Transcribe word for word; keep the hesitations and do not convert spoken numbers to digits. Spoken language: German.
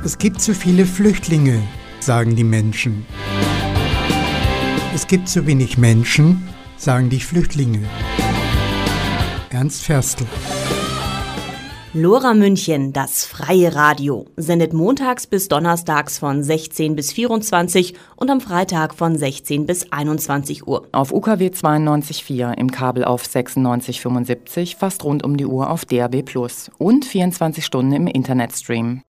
Es gibt zu viele Flüchtlinge, sagen die Menschen. Es gibt zu wenig Menschen, sagen die Flüchtlinge. Ernst Ferstl. Lora München, das freie Radio, sendet montags bis donnerstags von sechzehn bis vierundzwanzig und am Freitag von sechzehn bis einundzwanzig Uhr. Auf U K W zweiundneunzig Komma vier, im Kabel auf sechsundneunzig Komma fünfundsiebzig, fast rund um die Uhr auf D A B plus und vierundzwanzig Stunden im Internetstream.